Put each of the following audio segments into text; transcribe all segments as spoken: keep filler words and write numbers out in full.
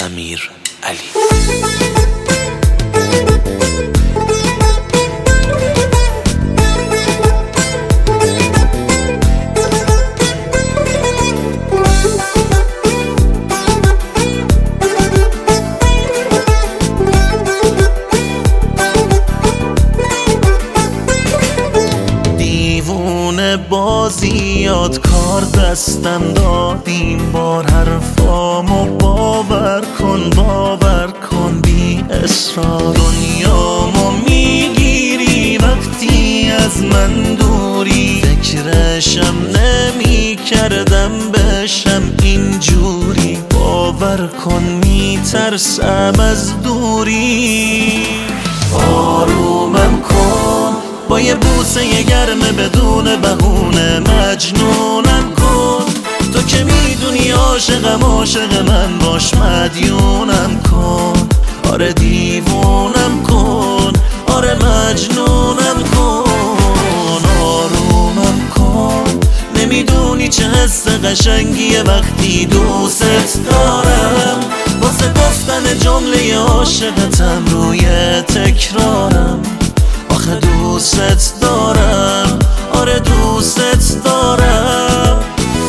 امیر علی. بازیات کار دستم دادیم بار حرفامو باور کن باور کن بی اصرار. دنیامو میگیری وقتی از من دوری، فکرشم نمی کردم بشم اینجوری. باور کن میترسم از دوری. آرومم کن با یه بوسه گرمه بدون بهونه، مجنونم کن تو که میدونی عاشقم عاشق من باش، مدیونم کن آره دیوونم کن آره مجنونم کن. آرومم کن نمیدونی چه حس قشنگیه وقتی دوست دارم، واسه گفتن جمله عاشقتم روی تکرارم. آخه دوست دارم آره دوست دارم.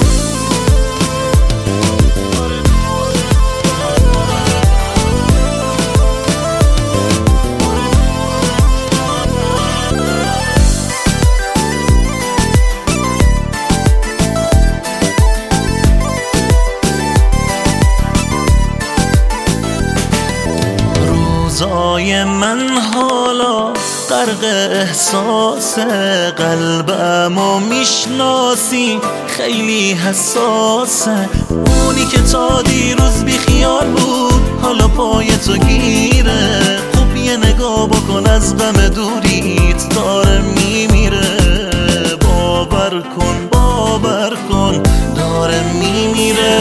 روزای من حالا غرق احساس، قلبمو میشناسی خیلی حساسه. اونی که تا دیروز بی خیال بود حالا پای تو گیره. خوب یه نگاه بکن از غم دوریت داره میمیره. باور کن باور کن داره میمیره.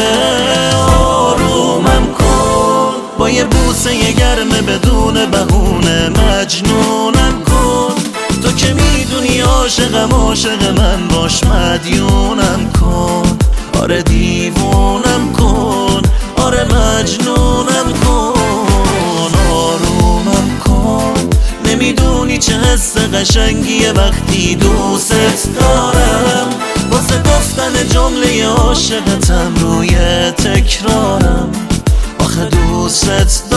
آرومم کن با یه بوسه گرمه بدون بهونه، مجنونم کن تو که میدونی عاشقم عاشق من باش، مدیونم کن آره دیوونم کن آره مجنونم کن. آرومم کن نمیدونی چه حس قشنگیه وقتی دوست دارم، واسه گفتن جمله عاشقتم روی تکرارم. آخه دوست